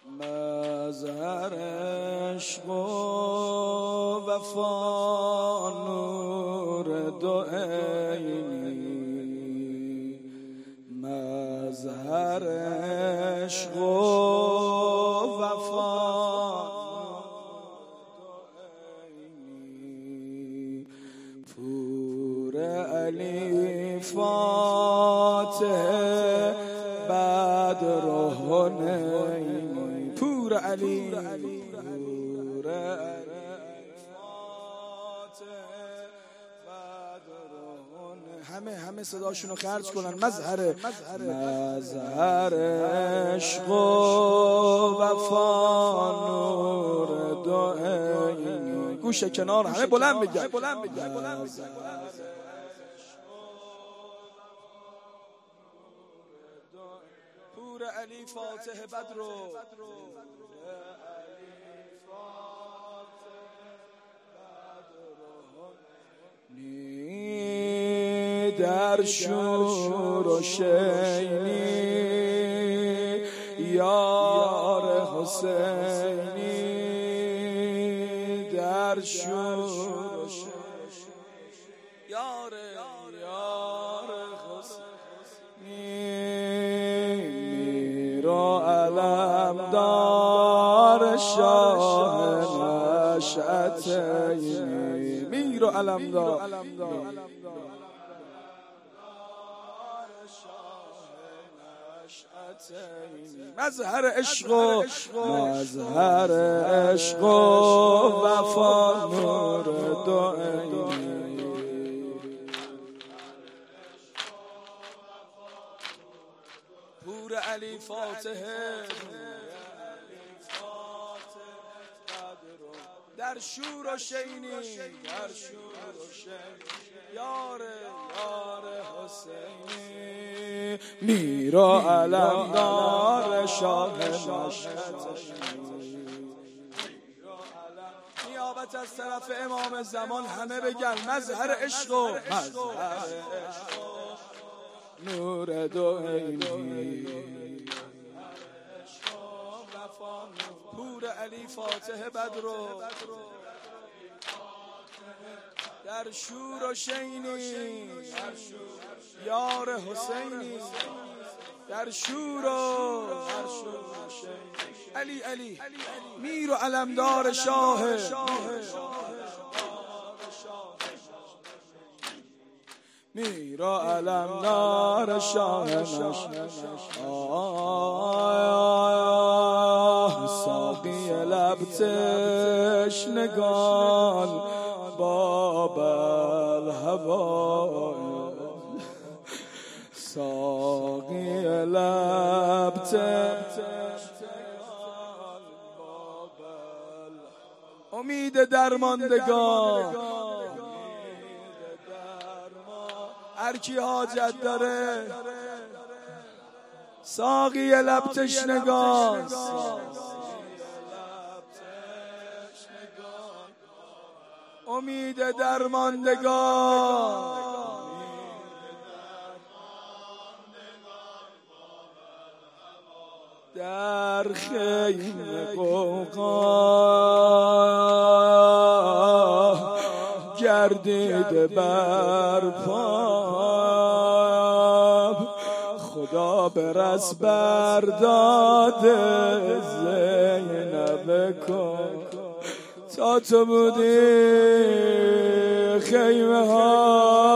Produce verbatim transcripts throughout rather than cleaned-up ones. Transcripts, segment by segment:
مظهر عشق و وفا نور دو عینی، مظهر عشق و وفا پور علی فاتح بدر و حنینی، پور علی پور علی فاتح بدر و حنینی. همه همه صداشونو خرج کنن. مظهر مظهر عشق و وفا نور دو عینی. گوش کنار همه بلند بگن. پور علی فاتح بدر و نی در شور و شینی یار حسینی، در شور و شینی یار یار حسینی، میرا علمدار شاه نشأتینی، میرا علمدار مظهر عشق و مظهر عشق و وفا نور دو عینی، پور علی فاتح در شور و شینی، در شور و شینی یار یار حسینی، میرا علمدار شاه نشأتینی. نیابت از طرف امام زمان همه بگن مظهر عشق و مظهر عشق نور دو عینی، پور علی فاتح بدر و در شور و شینی یار حسینی، در شور و علی علی میر و علمدار شاه، میرا علمدار شاه ساقی لب تشنگان باب الهوا، ساقی لب تشنگان باب الهوا، امید درماندگان هر کی حاجت داره، ساقی لب تشنگان امید درماندگان، در خیمه قوقا گردیده برپا، خدا به رس برداده زینب کن، تا تو بودی خیمه ها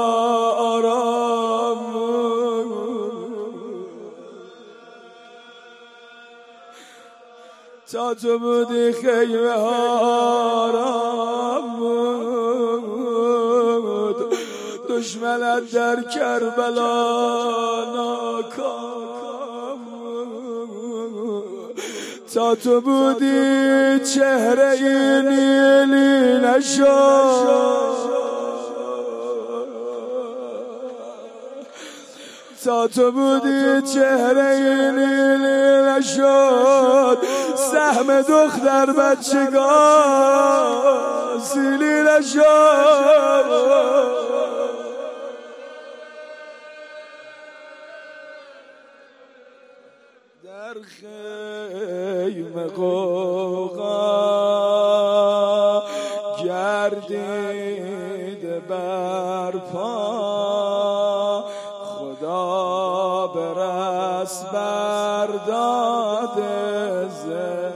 آرام، تا تو بودی خیمه ها آرام، دشمنت در کربلا ناکام، تا تو بودی چهره ای نیلی نشد، تا تو بودی چهره ای نیلی نشد، سهم دختر بچگان سیلی نشد، در خیمه همه قوقا گردید برپا خدا برس برداد زر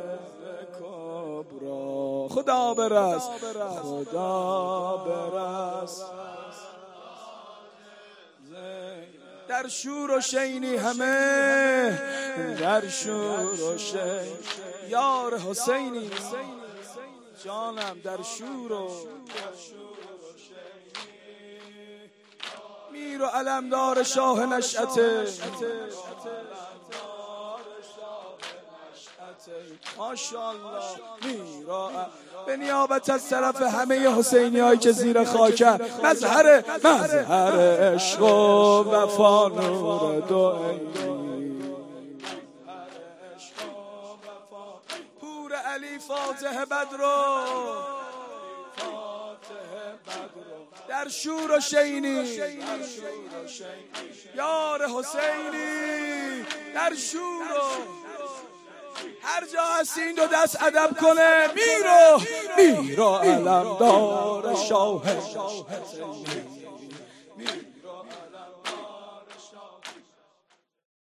کبرا خدا برس خدا برس در شور و شینی همه در شور و شین یار حسینی جانم در شور و میر و علمدار شاه نشأته ماشاءالله میرا به نیابت از طرف همه حسینی هایی که زیر خاکن مظهر مظهر عشق و وفا نور دو پور علی فاتح بدرو در شور و شینی یار حسینی در شور و هر جا هستین دو دست ادب کنه میرو میرو علمدار شاه